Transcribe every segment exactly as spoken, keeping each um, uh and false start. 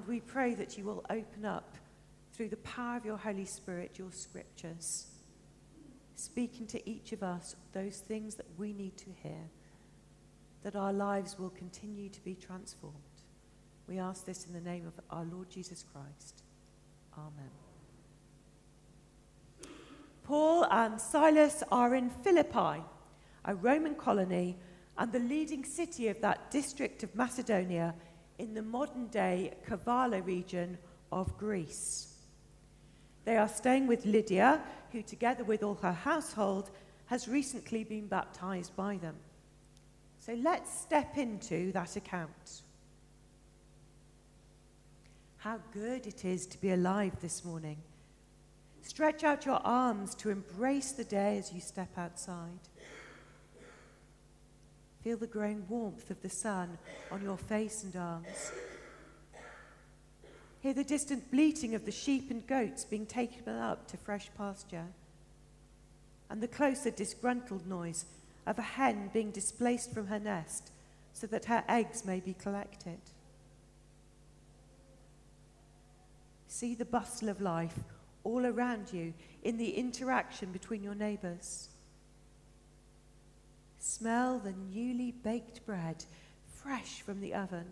And we pray that you will open up, through the power of your Holy Spirit, your scriptures, speaking to each of us those things that we need to hear, that our lives will continue to be transformed. We ask this in the name of our Lord Jesus Christ. Amen. Paul and Silas are in Philippi, a Roman colony and the leading city of that district of Macedonia in the modern-day Kavala region of Greece. They are staying with Lydia, who together with all her household has recently been baptized by them. So let's step into that account. How good it is to be alive this morning. Stretch out your arms to embrace the day as you step outside. Feel the growing warmth of the sun on your face and arms. Hear the distant bleating of the sheep and goats being taken up to fresh pasture, and the closer disgruntled noise of a hen being displaced from her nest so that her eggs may be collected. See the bustle of life all around you in the interaction between your neighbours. Smell the newly baked bread fresh from the oven.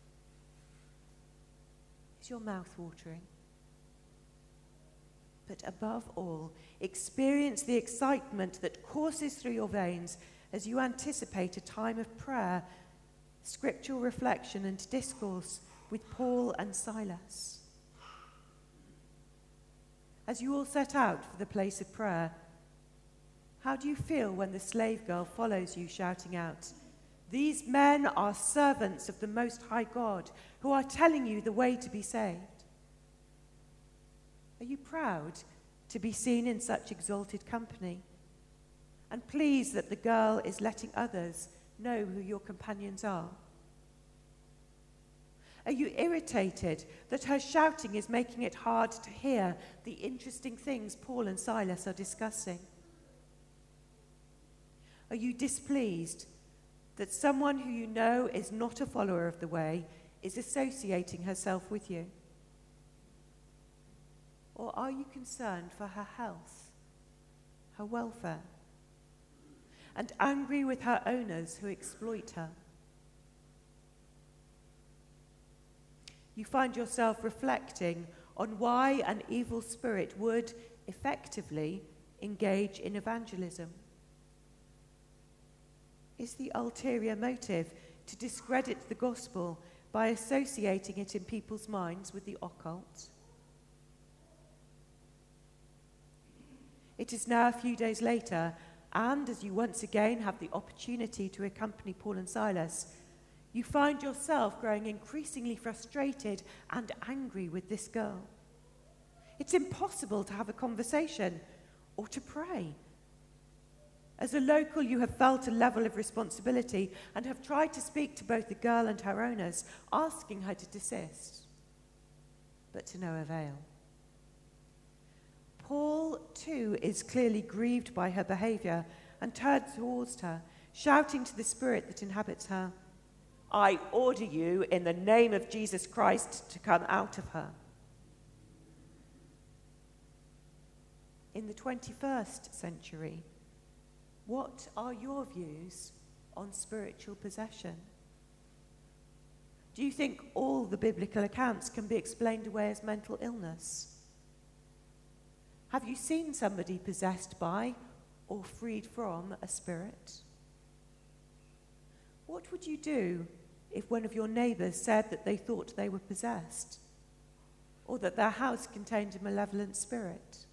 Is your mouth watering? But above all, experience the excitement that courses through your veins as you anticipate a time of prayer, scriptural reflection and discourse with Paul and Silas. As you all set out for the place of prayer, how do you feel when the slave girl follows you shouting out, "These men are servants of the Most High God who are telling you the way to be saved"? Are you proud to be seen in such exalted company? And pleased that the girl is letting others know who your companions are? Are you irritated that her shouting is making it hard to hear the interesting things Paul and Silas are discussing? Are you displeased that someone who you know is not a follower of the way is associating herself with you? Or are you concerned for her health, her welfare, and angry with her owners who exploit her? You find yourself reflecting on why an evil spirit would effectively engage in evangelism. Is the ulterior motive to discredit the gospel by associating it in people's minds with the occult? It is now a few days later, and as you once again have the opportunity to accompany Paul and Silas, you find yourself growing increasingly frustrated and angry with this girl. It's impossible to have a conversation or to pray. As a local, you have felt a level of responsibility and have tried to speak to both the girl and her owners, asking her to desist, but to no avail. Paul, too, is clearly grieved by her behavior and turns towards her, shouting to the spirit that inhabits her, "I order you in the name of Jesus Christ to come out of her." In the twenty-first century, what are your views on spiritual possession? Do you think all the biblical accounts can be explained away as mental illness? Have you seen somebody possessed by or freed from a spirit? What would you do if one of your neighbours said that they thought they were possessed, or that their house contained a malevolent spirit?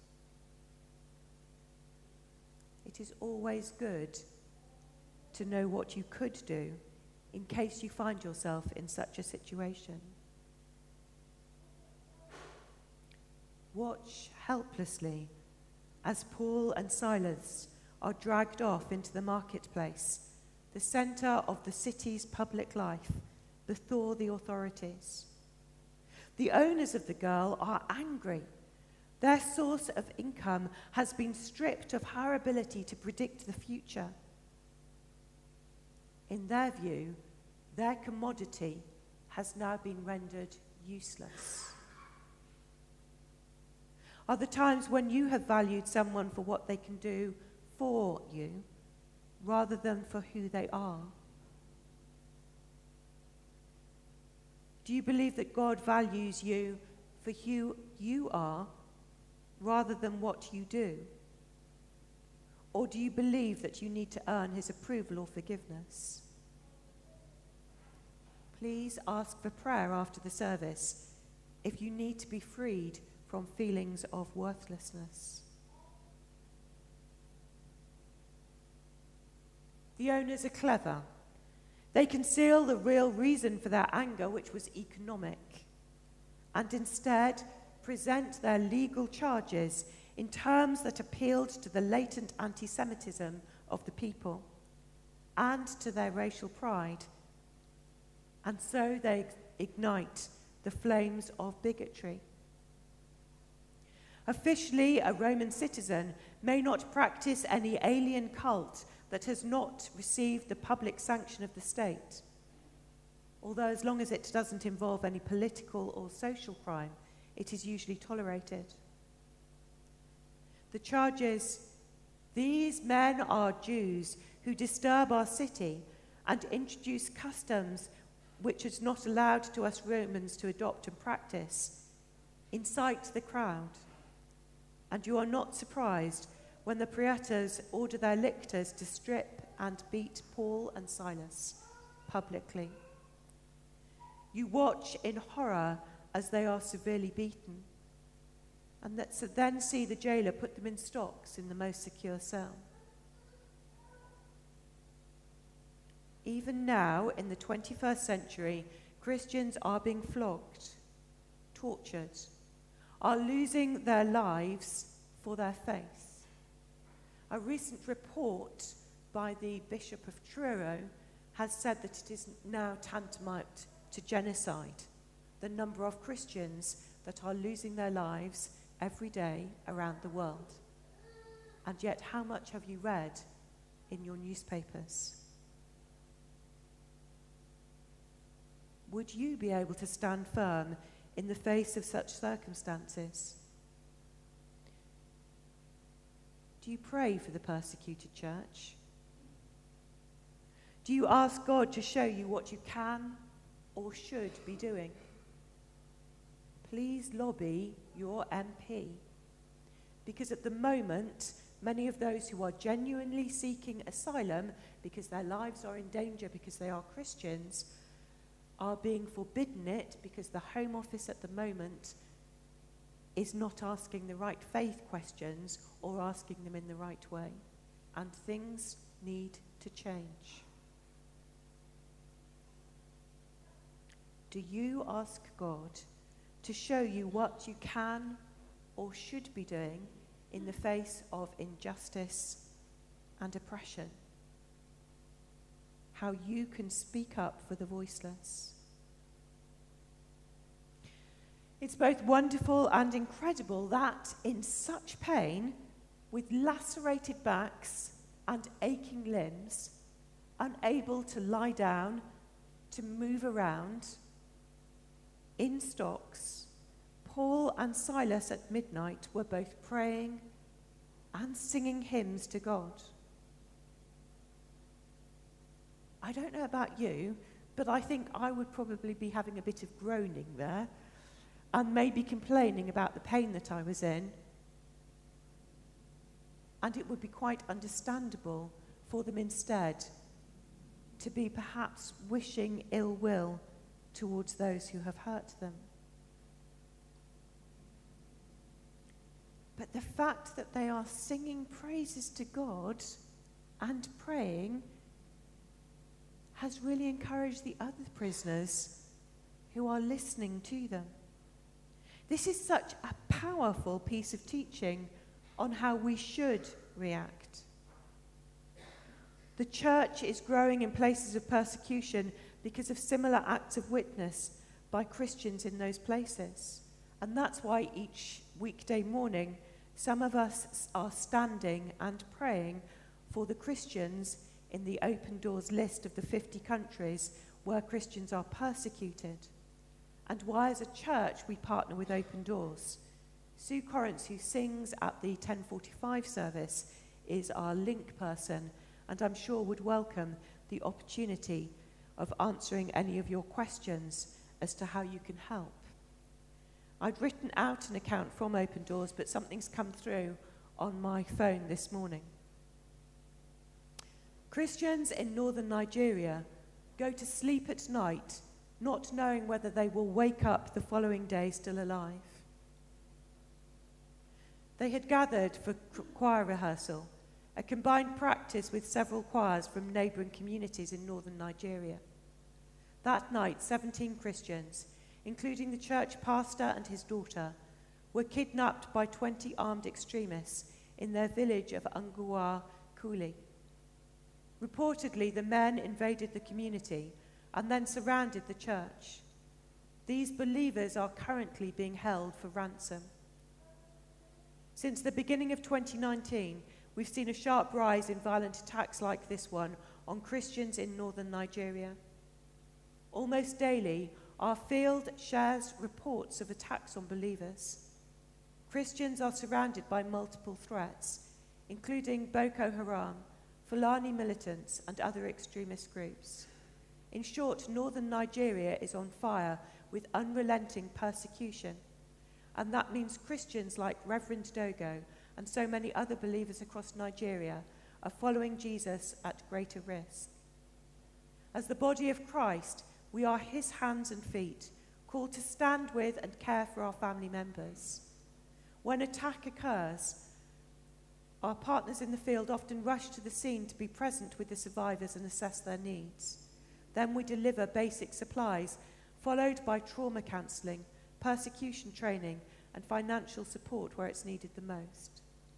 It is always good to know what you could do in case you find yourself in such a situation. Watch helplessly as Paul and Silas are dragged off into the marketplace, the centre of the city's public life, before the authorities. The owners of the girl are angry. Their source of income has been stripped of her ability to predict the future. In their view, their commodity has now been rendered useless? Are the times when you have valued someone for what they can do for you rather than for who they are? Do you believe that God values you for who you are rather than what you do? Or do you believe that you need to earn his approval or forgiveness? Please ask for prayer after the service if you need to be freed from feelings of worthlessness. The owners are clever. They conceal the real reason for their anger, which was economic, and instead present their legal charges in terms that appealed to the latent anti-Semitism of the people and to their racial pride. And so they ignite the flames of bigotry. Officially, a Roman citizen may not practice any alien cult that has not received the public sanction of the state, although as long as it doesn't involve any political or social crime, it is usually tolerated. The charge is, these men are Jews who disturb our city and introduce customs which is not allowed to us Romans to adopt and practice, incite the crowd. And you are not surprised when the praetors order their lictors to strip and beat Paul and Silas publicly. You watch in horror as they are severely beaten, and that, so then see the jailer put them in stocks in the most secure cell. Even now, in the twenty-first century, Christians are being flogged, tortured, are losing their lives for their faith. A recent report by the Bishop of Truro has said that it is now tantamount to genocide, the number of Christians that are losing their lives every day around the world. And yet, how much have you read in your newspapers? Would you be able to stand firm in the face of such circumstances? Do you pray for the persecuted church? Do you ask God to show you what you can or should be doing? Please lobby your M P, because at the moment, many of those who are genuinely seeking asylum because their lives are in danger because they are Christians are being forbidden it because the Home Office at the moment is not asking the right faith questions or asking them in the right way. And things need to change. Do you ask God to show you what you can or should be doing in the face of injustice and oppression? How you can speak up for the voiceless? It's both wonderful and incredible that in such pain, with lacerated backs and aching limbs, unable to lie down, to move around, in stocks, Paul and Silas at midnight were both praying and singing hymns to God. I don't know about you, but I think I would probably be having a bit of groaning there and maybe complaining about the pain that I was in. And it would be quite understandable for them instead to be perhaps wishing ill will towards those who have hurt them. But the fact that they are singing praises to God and praying has really encouraged the other prisoners who are listening to them. This is such a powerful piece of teaching on how we should react. The church is growing in places of persecution because of similar acts of witness by Christians in those places. And that's why each weekday morning, some of us are standing and praying for the Christians in the Open Doors list of the fifty countries where Christians are persecuted. and why as a church we partner with Open Doors. Sue Corrance, who sings at the ten forty-five service, is our link person, and I'm sure would welcome the opportunity of answering any of your questions as to how you can help. I'd written out an account from Open Doors, but something's come through on my phone this morning. Christians in northern Nigeria go to sleep at night not knowing whether they will wake up the following day still alive. They had gathered for choir rehearsal, a combined practice with several choirs from neighbouring communities in northern Nigeria. That night, seventeen Christians, including the church pastor and his daughter, were kidnapped by twenty armed extremists in their village of Unguwa Kuli. Reportedly, the men invaded the community and then surrounded the church. These believers are currently being held for ransom. Since the beginning of twenty nineteen, we've seen a sharp rise in violent attacks like this one on Christians in northern Nigeria. Almost daily, our field shares reports of attacks on believers. Christians are surrounded by multiple threats, including Boko Haram, Fulani militants, and other extremist groups. In short, northern Nigeria is on fire with unrelenting persecution, and that means Christians like Reverend Dogo and so many other believers across Nigeria are following Jesus at greater risk. As the body of Christ, we are his hands and feet, called to stand with and care for our family members. When attack occurs, our partners in the field often rush to the scene to be present with the survivors and assess their needs. Then we deliver basic supplies, followed by trauma counselling, persecution training, and financial support where it's needed the most.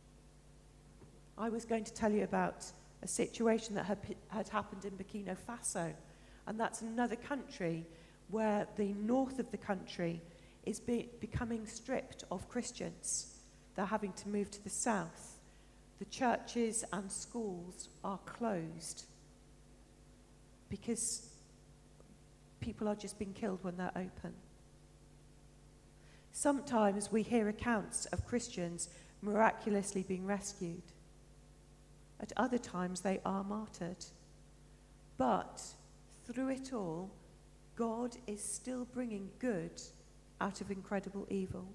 I was going to tell you about a situation that had, had happened in Burkina Faso, and that's another country where the north of the country is be, becoming stripped of Christians. They're having to move to the south. The churches and schools are closed because people are just being killed when they're open. Sometimes we hear accounts of Christians miraculously being rescued. At other times they are martyred. But through it all, God is still bringing good out of incredible evil.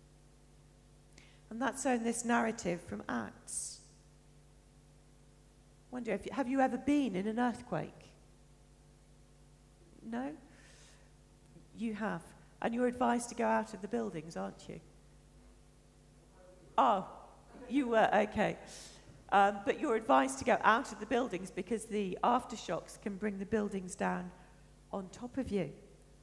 And that's so in this narrative from Acts. I wonder, if you, have you ever been in an earthquake? No? You have. And you're advised to go out of the buildings, aren't you? Oh, you were, okay. Um, but you're advised to go out of the buildings because the aftershocks can bring the buildings down on top of you.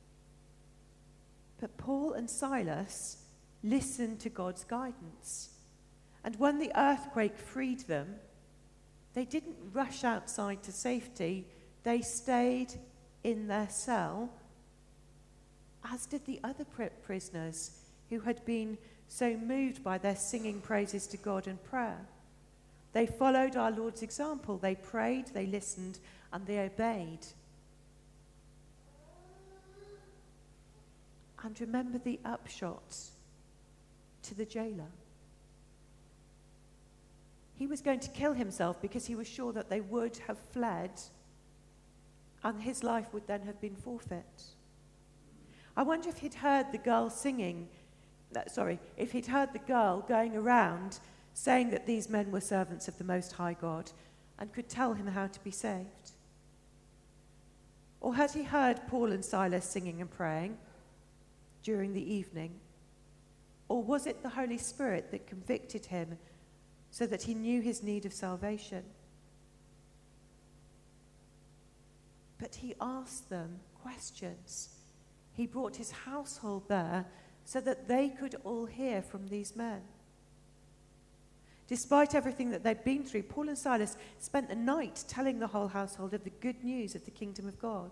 But Paul and Silas listened to God's guidance. And when the earthquake freed them, they didn't rush outside to safety. They stayed in their cell, as did the other prisoners who had been so moved by their singing praises to God and prayer. They followed our Lord's example. They prayed, they listened, and they obeyed. And remember the upshot to the jailer. He was going to kill himself because he was sure that they would have fled and his life would then have been forfeit. I wonder if he'd heard the girl singing, sorry, if he'd heard the girl going around saying that these men were servants of the Most High God and could tell him how to be saved. Or had he heard Paul and Silas singing and praying during the evening? Or was it the Holy Spirit that convicted him so that he knew his need of salvation? But he asked them questions. He brought his household there so that they could all hear from these men. Despite everything that they'd been through, Paul and Silas spent the night telling the whole household of the good news of the kingdom of God.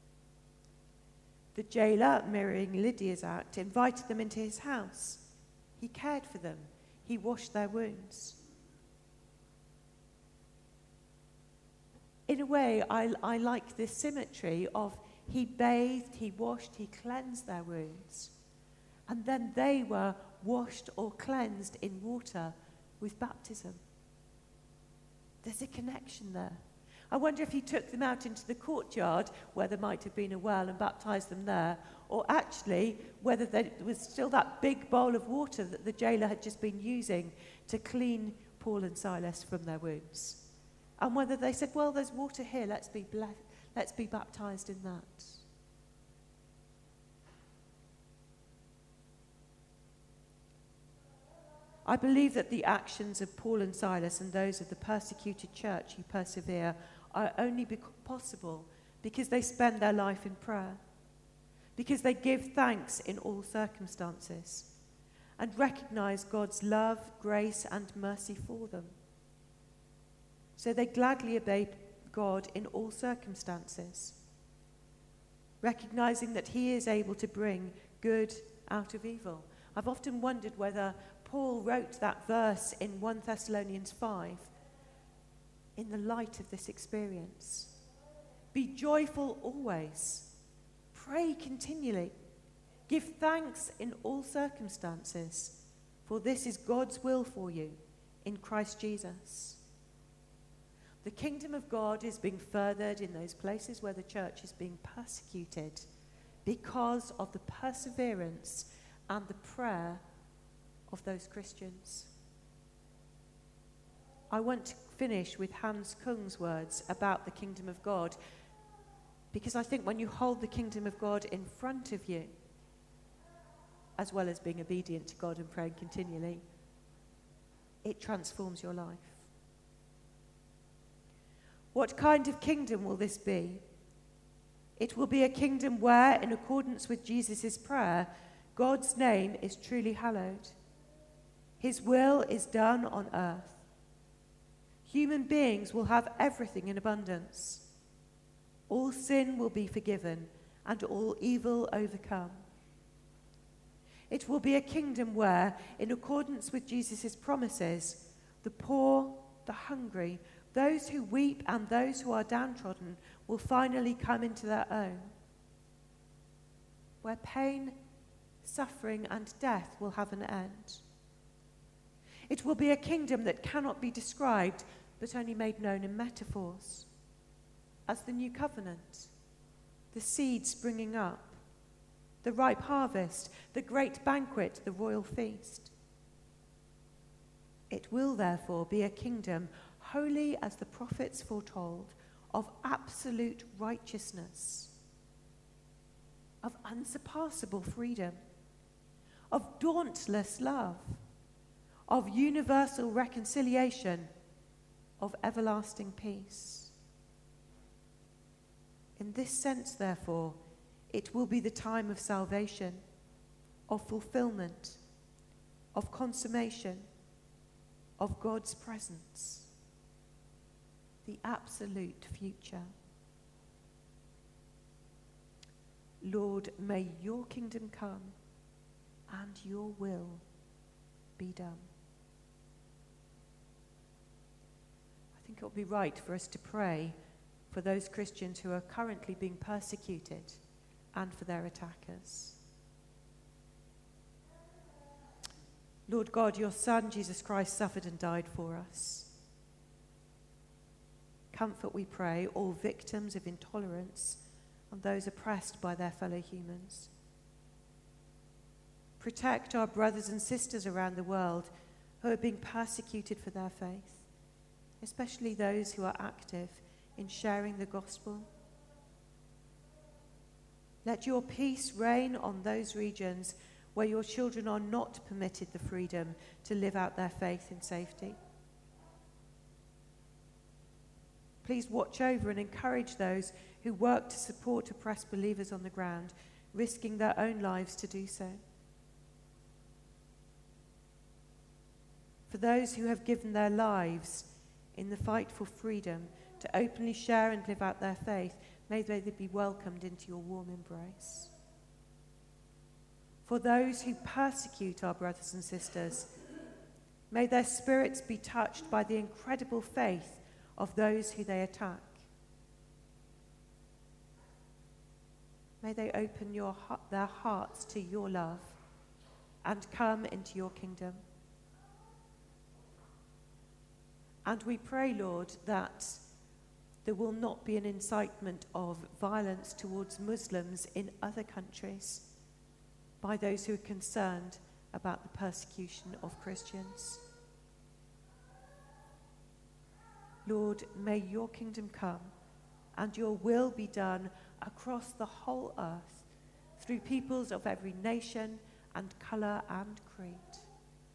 The jailer, mirroring Lydia's act, invited them into his house. He cared for them. He washed their wounds. In a way, I, I like this symmetry of he bathed, he washed, he cleansed their wounds. And then they were washed or cleansed in water with baptism. There's a connection there. I wonder if he took them out into the courtyard where there might have been a well and baptized them there, or actually whether there was still that big bowl of water that the jailer had just been using to clean Paul and Silas from their wounds. And whether they said, well, there's water here, let's be ble- let's be baptized in that. I believe that the actions of Paul and Silas and those of the persecuted church who persevere are only be- possible because they spend their life in prayer, because they give thanks in all circumstances and recognize God's love, grace, and mercy for them. So they gladly obey God in all circumstances, recognizing that he is able to bring good out of evil. I've often wondered whether Paul wrote that verse in First Thessalonians five in the light of this experience. Be joyful always. Pray continually. Give thanks in all circumstances, for this is God's will for you in Christ Jesus. The kingdom of God is being furthered in those places where the church is being persecuted because of the perseverance and the prayer of those Christians. I want to finish with Hans Kung's words about the kingdom of God, because I think when you hold the kingdom of God in front of you, as well as being obedient to God and praying continually, it transforms your life. What kind of kingdom will this be? It will be a kingdom where, in accordance with Jesus' prayer, God's name is truly hallowed. His will is done on earth. Human beings will have everything in abundance. All sin will be forgiven and all evil overcome. It will be a kingdom where, in accordance with Jesus' promises, the poor, the hungry, those who weep and those who are downtrodden will finally come into their own. Where pain, suffering, and death will have an end. It will be a kingdom that cannot be described, but only made known in metaphors, as the new covenant, the seed springing up, the ripe harvest, the great banquet, the royal feast. It will therefore be a kingdom holy as the prophets foretold, of absolute righteousness, of unsurpassable freedom, of dauntless love, of universal reconciliation, of everlasting peace. In this sense, therefore, it will be the time of salvation, of fulfillment, of consummation, of God's presence, the absolute future. Lord, may your kingdom come and your will be done. I think it will be right for us to pray for those Christians who are currently being persecuted and for their attackers. Lord God, your Son, Jesus Christ, suffered and died for us. Comfort, we pray, all victims of intolerance and those oppressed by their fellow humans. Protect our brothers and sisters around the world who are being persecuted for their faith, especially those who are active in sharing the gospel. Let your peace reign on those regions where your children are not permitted the freedom to live out their faith in safety. Please watch over and encourage those who work to support oppressed believers on the ground, risking their own lives to do so. For those who have given their lives in the fight for freedom to openly share and live out their faith, may they be welcomed into your warm embrace. For those who persecute our brothers and sisters, may their spirits be touched by the incredible faith of those who they attack. May they open your, their hearts to your love and come into your kingdom. And we pray, Lord, that there will not be an incitement of violence towards Muslims in other countries by those who are concerned about the persecution of Christians. Lord, may your kingdom come and your will be done across the whole earth through peoples of every nation and colour and creed.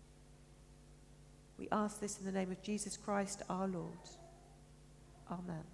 We ask this in the name of Jesus Christ our Lord. Amen.